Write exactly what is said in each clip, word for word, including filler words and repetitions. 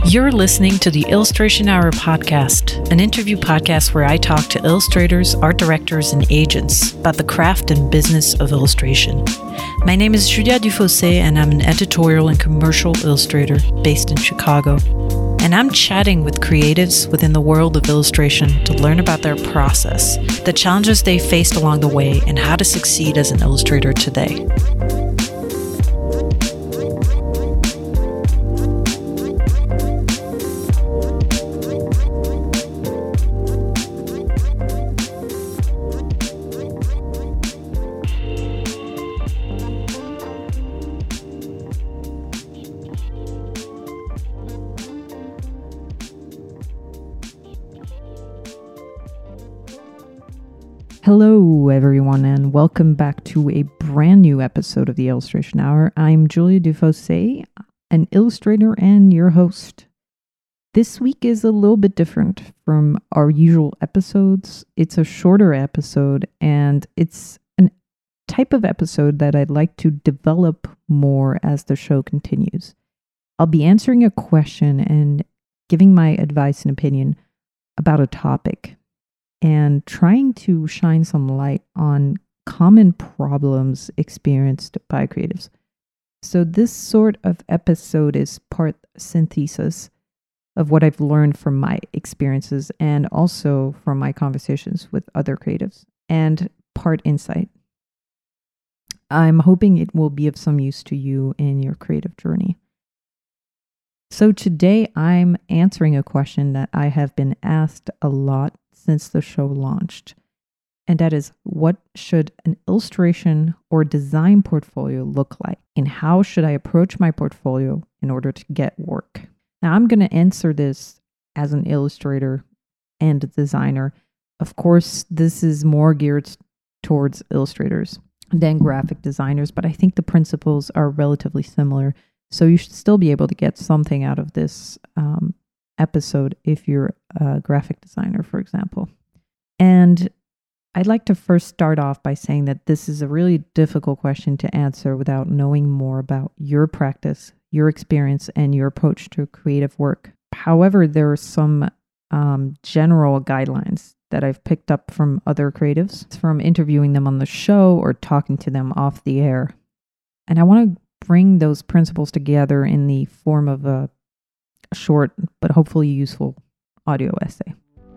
You're listening to the Illustration Hour podcast, an interview podcast where I talk to illustrators, art directors, and agents about the craft and business of illustration. My name is Julia Dufossé, and I'm an editorial and commercial illustrator based in Chicago. And I'm chatting with creatives within the world of illustration to learn about their process, the challenges they faced along the way, and how to succeed as an illustrator today. Hello, everyone, and welcome back to a brand new episode of the Illustration Hour. I'm Julia Dufossé, an illustrator and your host. This week is a little bit different from our usual episodes. It's a shorter episode, and it's a type of episode that I'd like to develop more as the show continues. I'll be answering a question and giving my advice and opinion about a topic, and trying to shine some light on common problems experienced by creatives. So this sort of episode is part synthesis of what I've learned from my experiences and also from my conversations with other creatives, and part insight. I'm hoping it will be of some use to you in your creative journey. So today I'm answering a question that I have been asked a lot since the show launched. And that is, what should an illustration or design portfolio look like? And how should I approach my portfolio in order to get work? Now, I'm going to answer this as an illustrator and a designer. Of course, this is more geared towards illustrators than graphic designers, but I think the principles are relatively similar. So you should still be able to get something out of this um, episode if you're a graphic designer, for example. And I'd like to first start off by saying that this is a really difficult question to answer without knowing more about your practice, your experience, and your approach to creative work. However, there are some um, general guidelines that I've picked up from other creatives, from interviewing them on the show or talking to them off the air. And I want to bring those principles together in the form of a short but hopefully useful audio essay.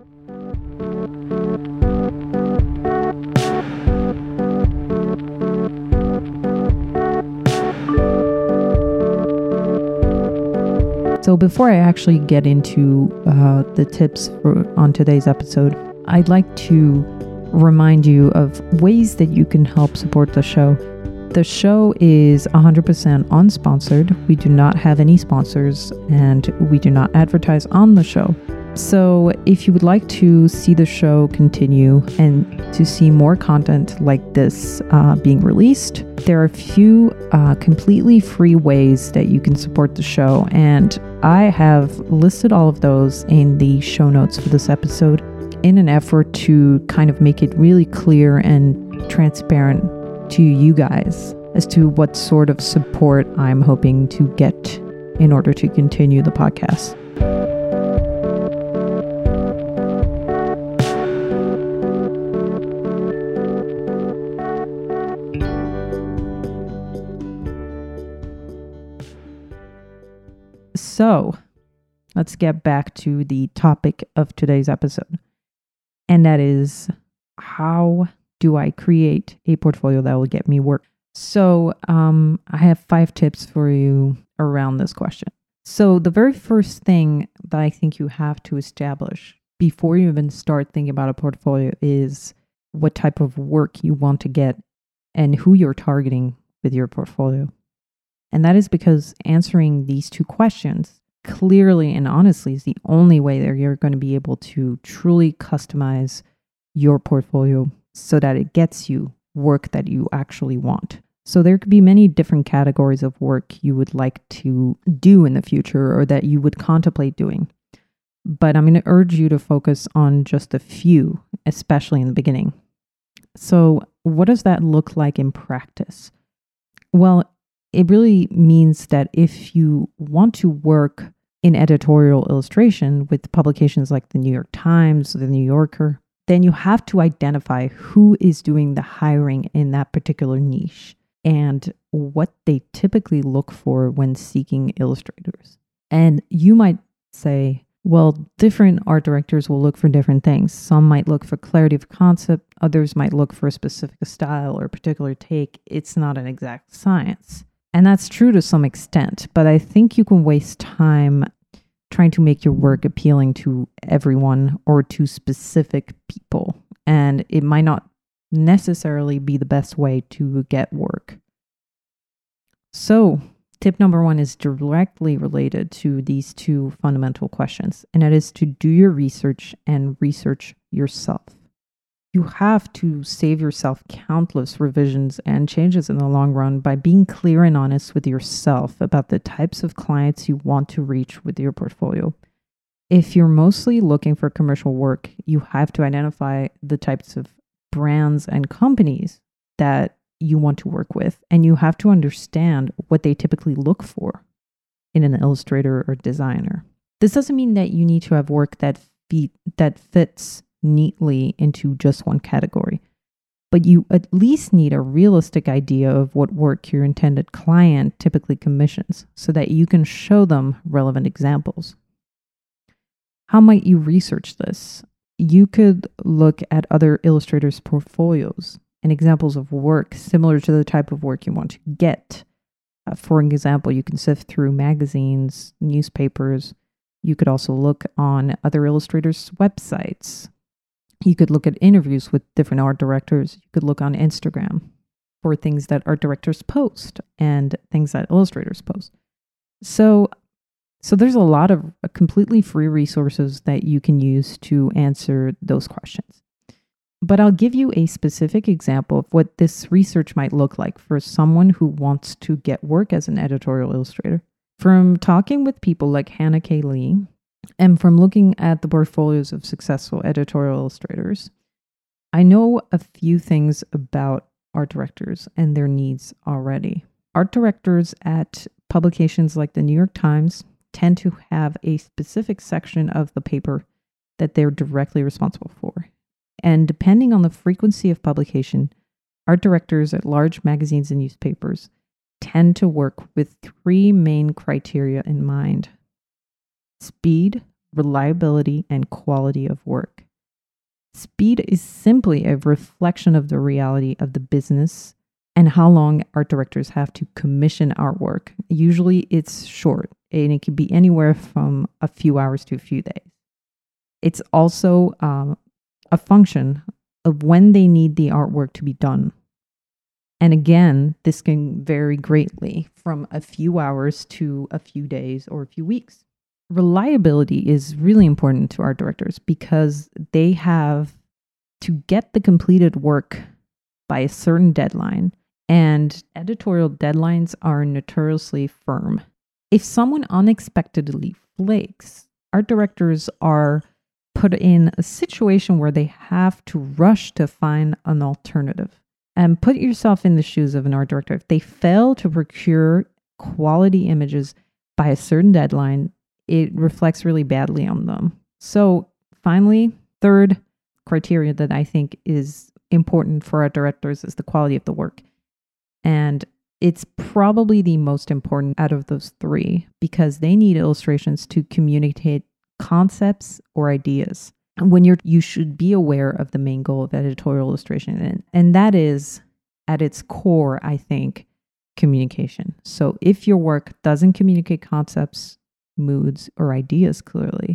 So before I actually get into uh, the tips for, on today's episode, I'd like to remind you of ways that you can help support the show. The show is one hundred percent unsponsored. We do not have any sponsors, and we do not advertise on the show. So if you would like to see the show continue and to see more content like this uh, being released, there are a few uh, completely free ways that you can support the show, and I have listed all of those in the show notes for this episode in an effort to kind of make it really clear and transparent to you guys as to what sort of support I'm hoping to get in order to continue the podcast. So, let's get back to the topic of today's episode. And that is, how do I create a portfolio that will get me work? So um, I have five tips for you around this question. So the very first thing that I think you have to establish before you even start thinking about a portfolio is what type of work you want to get and who you're targeting with your portfolio. And that is because answering these two questions clearly and honestly is the only way that you're going to be able to truly customize your portfolio so that it gets you work that you actually want. So there could be many different categories of work you would like to do in the future or that you would contemplate doing. But I'm going to urge you to focus on just a few, especially in the beginning. So what does that look like in practice? Well, it really means that if you want to work in editorial illustration with publications like the New York Times, the New Yorker, then you have to identify who is doing the hiring in that particular niche and what they typically look for when seeking illustrators. And you might say, well, different art directors will look for different things. Some might look for clarity of concept. Others might look for a specific style or a particular take. It's not an exact science. And that's true to some extent, but I think you can waste time trying to make your work appealing to everyone or to specific people. And it might not necessarily be the best way to get work. So, tip number one is directly related to these two fundamental questions, and that is to do your research and research yourself. You have to save yourself countless revisions and changes in the long run by being clear and honest with yourself about the types of clients you want to reach with your portfolio. If you're mostly looking for commercial work, you have to identify the types of brands and companies that you want to work with, and you have to understand what they typically look for in an illustrator or designer. This doesn't mean that you need to have work that fe- that fits neatly into just one category, but you at least need a realistic idea of what work your intended client typically commissions so that you can show them relevant examples. How might you research this? You could look at other illustrators' portfolios and examples of work similar to the type of work you want to get. Uh, for example, you can sift through magazines, newspapers. You could also look on other illustrators' websites. You could look at interviews with different art directors. You could look on Instagram for things that art directors post and things that illustrators post. So, so there's a lot of uh, completely free resources that you can use to answer those questions. But I'll give you a specific example of what this research might look like for someone who wants to get work as an editorial illustrator. From talking with people like Hannah K. Lee, and from looking at the portfolios of successful editorial illustrators, I know a few things about art directors and their needs already. Art directors at publications like the New York Times tend to have a specific section of the paper that they're directly responsible for. And depending on the frequency of publication, art directors at large magazines and newspapers tend to work with three main criteria in mind: speed, reliability, and quality of work. Speed is simply a reflection of the reality of the business and how long art directors have to commission artwork. Usually it's short, and it can be anywhere from a few hours to a few days. It's also um, a function of when they need the artwork to be done. And again, this can vary greatly from a few hours to a few days or a few weeks. Reliability is really important to art directors because they have to get the completed work by a certain deadline, and editorial deadlines are notoriously firm. If someone unexpectedly flakes, art directors are put in a situation where they have to rush to find an alternative. And put yourself in the shoes of an art director. If they fail to procure quality images by a certain deadline, it reflects really badly on them. So finally, third criteria that I think is important for art directors is the quality of the work. And it's probably the most important out of those three because they need illustrations to communicate concepts or ideas. When you're, you should be aware of the main goal of editorial illustration, and, and that is, at its core, I think, communication. So if your work doesn't communicate concepts, moods, or ideas clearly,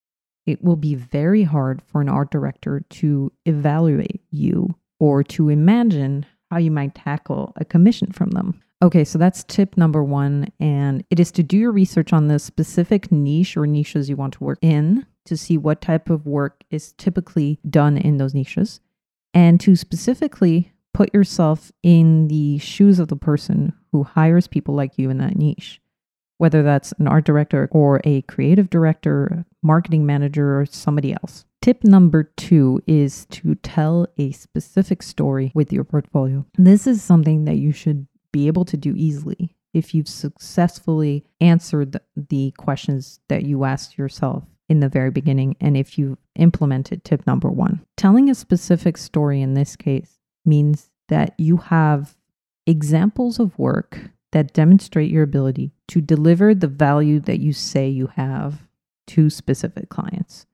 it will be very hard for an art director to evaluate you or to imagine how you might tackle a commission from them. Okay, so that's tip number one, and it is to do your research on the specific niche or niches you want to work in to see what type of work is typically done in those niches, and to specifically put yourself in the shoes of the person who hires people like you in that niche, whether that's an art director or a creative director, marketing manager, or somebody else. Tip number two is to tell a specific story with your portfolio. This is something that you should be able to do easily. if you've successfully answered the questions that you asked yourself in the very beginning, and if you implemented tip number one. Telling a specific story in this case means that you have examples of work that demonstrate your ability to deliver the value that you say you have to specific clients.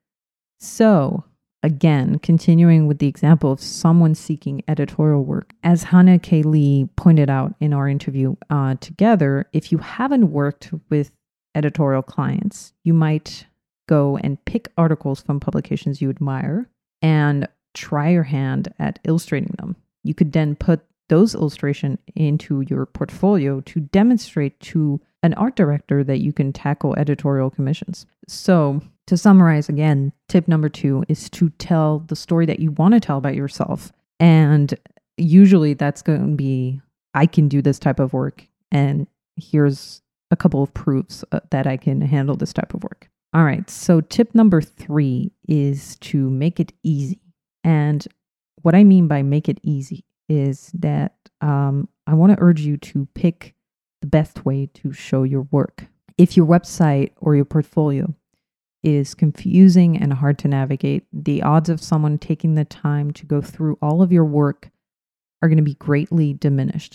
So, again, continuing with the example of someone seeking editorial work, as Hannah K. Lee pointed out in our interview uh, together, if you haven't worked with editorial clients, you might go and pick articles from publications you admire and try your hand at illustrating them. You could then put those illustrations into your portfolio to demonstrate to an art director that you can tackle editorial commissions. So, to summarize again, tip number two is to tell the story that you want to tell about yourself. And usually that's going to be, I can do this type of work, and here's a couple of proofs uh, that I can handle this type of work. All right, so tip number three is to make it easy. And what I mean by make it easy is that um, I want to urge you to pick the best way to show your work. If your website or your portfolio is confusing and hard to navigate, the odds of someone taking the time to go through all of your work are going to be greatly diminished.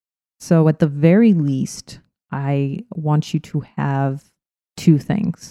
So at the very least, I want you to have two things.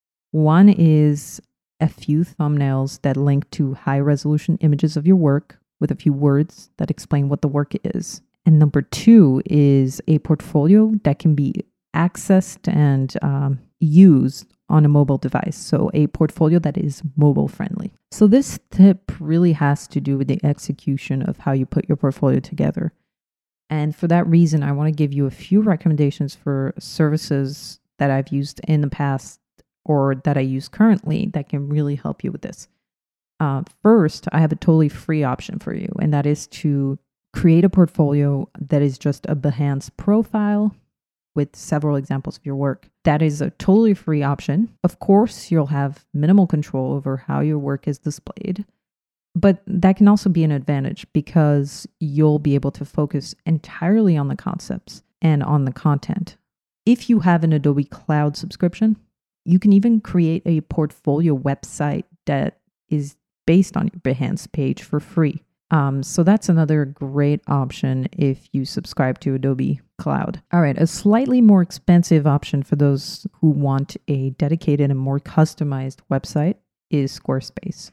One is a few thumbnails that link to high resolution images of your work with a few words that explain what the work is. And number two is a portfolio that can be accessed and um, used on a mobile device. So a portfolio that is mobile friendly. So this tip really has to do with the execution of how you put your portfolio together. And for that reason, I want to give you a few recommendations for services that I've used in the past or that I use currently that can really help you with this. Uh, first, I have a totally free option for you, and that is to create a portfolio that is just a Behance profile with several examples of your work. That is a totally free option. Of course, you'll have minimal control over how your work is displayed, but that can also be an advantage because you'll be able to focus entirely on the concepts and on the content. If you have an Adobe Cloud subscription, you can even create a portfolio website that is based on your Behance page for free. Um, so that's another great option if you subscribe to Adobe Cloud. All right, a slightly more expensive option for those who want a dedicated and more customized website is Squarespace.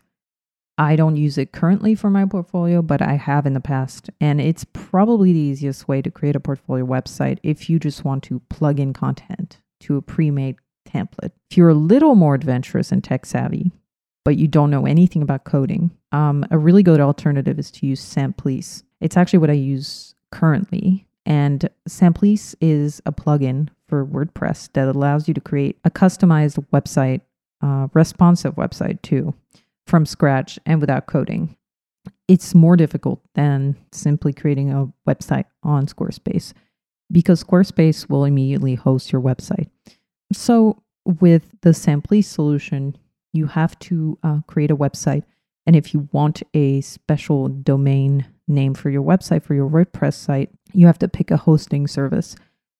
I don't use it currently for my portfolio, but I have in the past, and it's probably the easiest way to create a portfolio website if you just want to plug in content to a pre-made template. If you're a little more adventurous and tech savvy, but you don't know anything about coding, um, a really good alternative is to use Samplice. It's actually what I use currently. And Samplice is a plugin for WordPress that allows you to create a customized website, uh, responsive website too, from scratch and without coding. It's more difficult than simply creating a website on Squarespace because Squarespace will immediately host your website. So with the Samplice solution, you have to uh, create a website. And if you want a special domain name for your website, for your WordPress site, you have to pick a hosting service.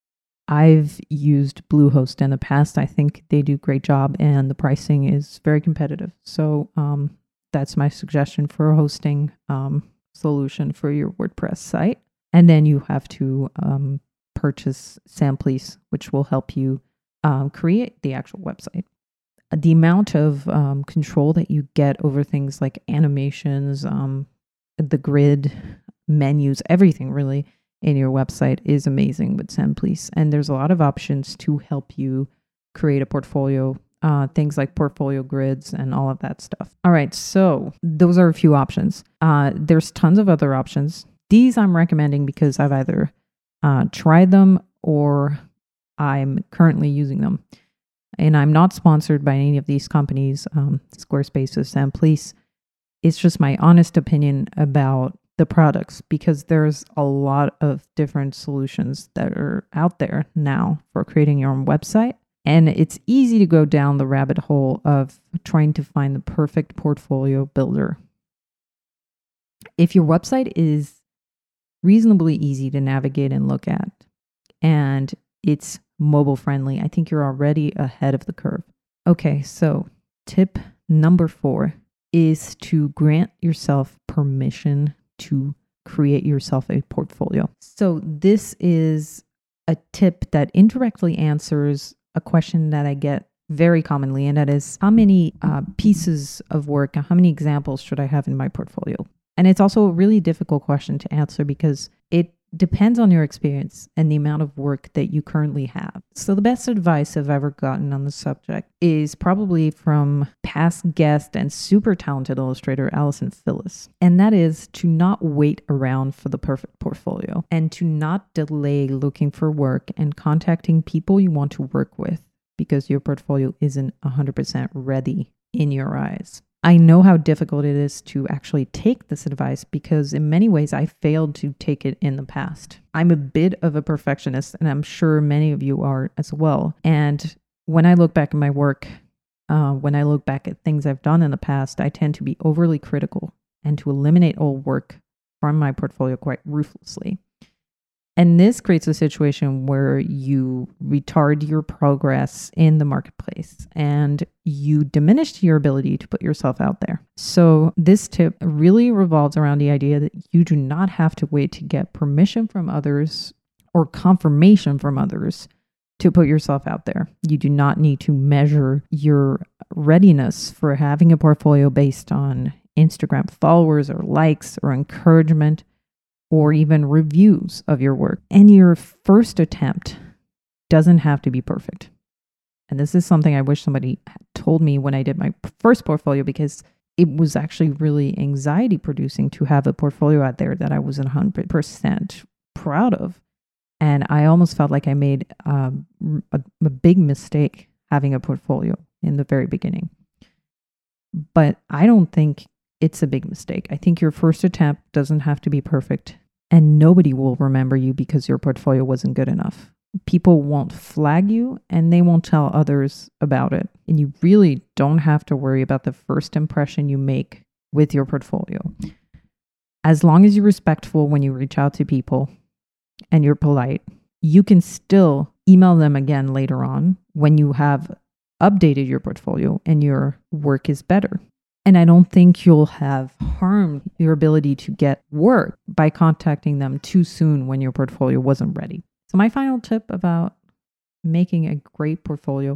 I've used Bluehost in the past. I think they do a great job and the pricing is very competitive. So um, that's my suggestion for a hosting um, solution for your WordPress site. And then you have to um, purchase Samplice, which will help you um, create the actual website. The amount of um, control that you get over things like animations, um, the grid, menus, everything really in your website is amazing with Samplice. And there's a lot of options to help you create a portfolio, uh, things like portfolio grids and all of that stuff. All right, so those are a few options. Uh, there's tons of other options. These I'm recommending because I've either uh, tried them or I'm currently using them. And I'm not sponsored by any of these companies, um, Squarespace or Samplice. It's just my honest opinion about the products because there's a lot of different solutions that are out there now for creating your own website. And it's easy to go down the rabbit hole of trying to find the perfect portfolio builder. If your website is reasonably easy to navigate and look at, and it's mobile friendly. I think you're already ahead of the curve. Okay, so tip number four is to grant yourself permission to create yourself a portfolio. So this is a tip that indirectly answers a question that I get very commonly, and that is, how many uh, pieces of work, how many examples should I have in my portfolio? And it's also a really difficult question to answer because it depends on your experience and the amount of work that you currently have. So the best advice I've ever gotten on the subject is probably from past guest and super talented illustrator Allison Phyllis. And that is to not wait around for the perfect portfolio and to not delay looking for work and contacting people you want to work with because your portfolio isn't one hundred percent ready in your eyes. I know how difficult it is to actually take this advice because in many ways I failed to take it in the past. I'm a bit of a perfectionist, and I'm sure many of you are as well. And when I look back at my work, uh, when I look back at things I've done in the past, I tend to be overly critical and to eliminate old work from my portfolio quite ruthlessly. And this creates a situation where you retard your progress in the marketplace and you diminish your ability to put yourself out there. So this tip really revolves around the idea that you do not have to wait to get permission from others or confirmation from others to put yourself out there. You do not need to measure your readiness for having a portfolio based on Instagram followers or likes or encouragement, or even reviews of your work. And your first attempt doesn't have to be perfect. And this is something I wish somebody had told me when I did my first portfolio, because it was actually really anxiety producing to have a portfolio out there that I wasn't one hundred percent proud of. And I almost felt like I made um, a, a big mistake having a portfolio in the very beginning. But I don't think it's a big mistake. I think your first attempt doesn't have to be perfect, and nobody will remember you because your portfolio wasn't good enough. People won't flag you and they won't tell others about it. And you really don't have to worry about the first impression you make with your portfolio. As long as you're respectful when you reach out to people and you're polite, you can still email them again later on when you have updated your portfolio and your work is better. And I don't think you'll have harmed your ability to get work by contacting them too soon when your portfolio wasn't ready. So my final tip about making a great portfolio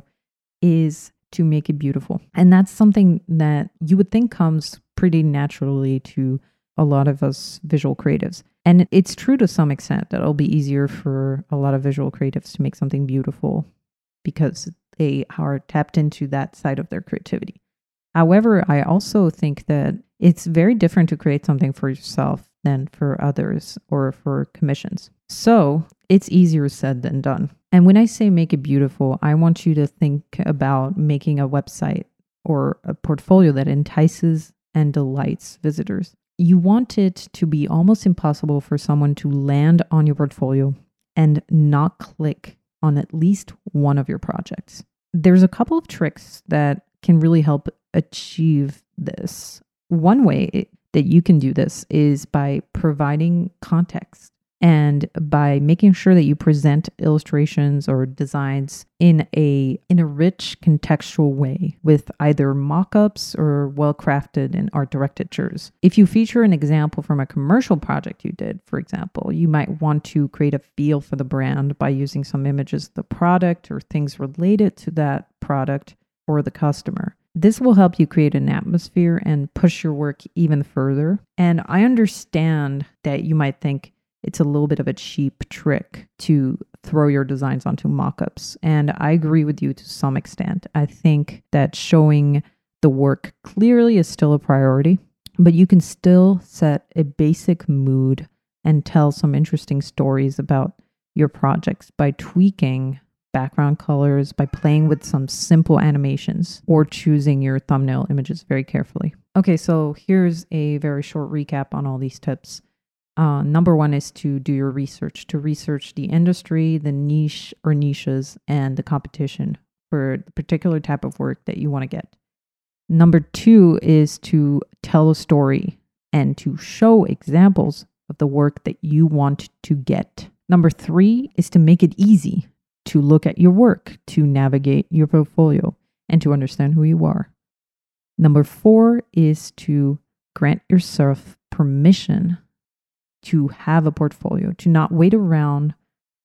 is to make it beautiful. And that's something that you would think comes pretty naturally to a lot of us visual creatives. And it's true to some extent that it'll be easier for a lot of visual creatives to make something beautiful because they are tapped into that side of their creativity. However, I also think that it's very different to create something for yourself than for others or for commissions. So it's easier said than done. And when I say make it beautiful, I want you to think about making a website or a portfolio that entices and delights visitors. You want it to be almost impossible for someone to land on your portfolio and not click on at least one of your projects. There's a couple of tricks that can really help achieve this. One way it, that you can do this is by providing context and by making sure that you present illustrations or designs in a in a rich contextual way with either mock-ups or well-crafted and art-directed pictures. If you feature an example from a commercial project you did, for example, you might want to create a feel for the brand by using some images of the product or things related to that product or the customer. This will help you create an atmosphere and push your work even further. And I understand that you might think it's a little bit of a cheap trick to throw your designs onto mock-ups. And I agree with you to some extent. I think that showing the work clearly is still a priority, but you can still set a basic mood and tell some interesting stories about your projects by tweaking background colors, by playing with some simple animations, or choosing your thumbnail images very carefully. Okay, so here's a very short recap on all these tips. Uh, number one is to do your research, to research the industry, the niche or niches, and the competition for the particular type of work that you want to get. Number two is to tell a story and to show examples of the work that you want to get. Number three is to make it easy to look at your work, to navigate your portfolio, and to understand who you are. Number four is to grant yourself permission to have a portfolio, to not wait around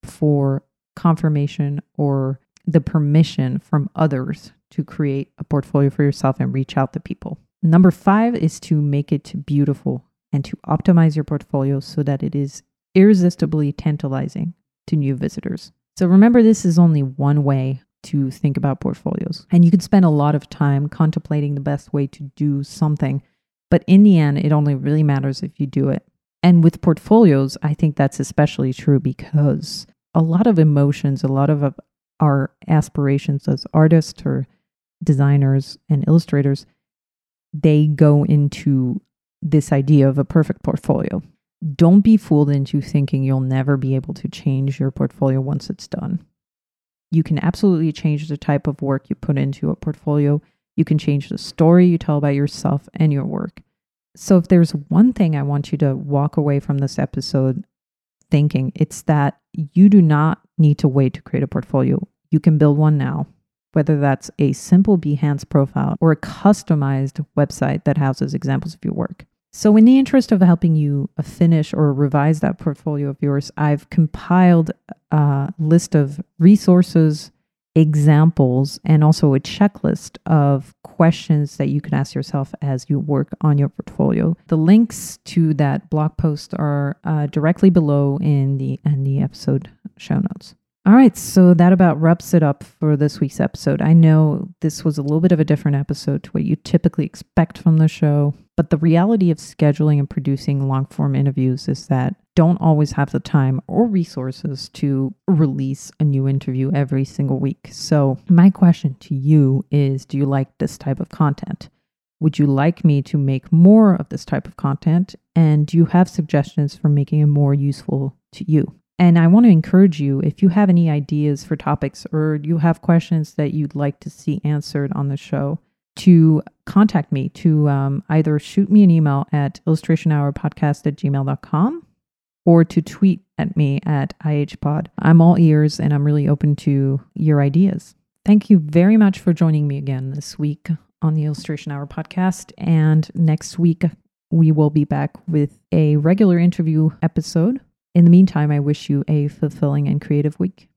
for confirmation or the permission from others to create a portfolio for yourself and reach out to people. Number five is to make it beautiful and to optimize your portfolio so that it is irresistibly tantalizing to new visitors. So remember, this is only one way to think about portfolios. And you can spend a lot of time contemplating the best way to do something. But in the end, it only really matters if you do it. And with portfolios, I think that's especially true because a lot of emotions, a lot of our aspirations as artists or designers and illustrators, they go into this idea of a perfect portfolio. Don't be fooled into thinking you'll never be able to change your portfolio once it's done. You can absolutely change the type of work you put into a portfolio. You can change the story you tell about yourself and your work. So if there's one thing I want you to walk away from this episode thinking, it's that you do not need to wait to create a portfolio. You can build one now, whether that's a simple Behance profile or a customized website that houses examples of your work. So in the interest of helping you finish or revise that portfolio of yours, I've compiled a list of resources, examples, and also a checklist of questions that you can ask yourself as you work on your portfolio. The links to that blog post are uh, directly below in the, in the episode show notes. All right, so that about wraps it up for this week's episode. I know this was a little bit of a different episode to what you typically expect from the show, but the reality of scheduling and producing long-form interviews is that don't always have the time or resources to release a new interview every single week. So my question to you is, do you like this type of content? Would you like me to make more of this type of content? And do you have suggestions for making it more useful to you? And I want to encourage you, if you have any ideas for topics or you have questions that you'd like to see answered on the show, to contact me, to um, either shoot me an email at illustration hour podcast at gmail dot com or to tweet at me at I H pod. I'm all ears and I'm really open to your ideas. Thank you very much for joining me again this week on the Illustration Hour podcast. And next week, we will be back with a regular interview episode. In the meantime, I wish you a fulfilling and creative week.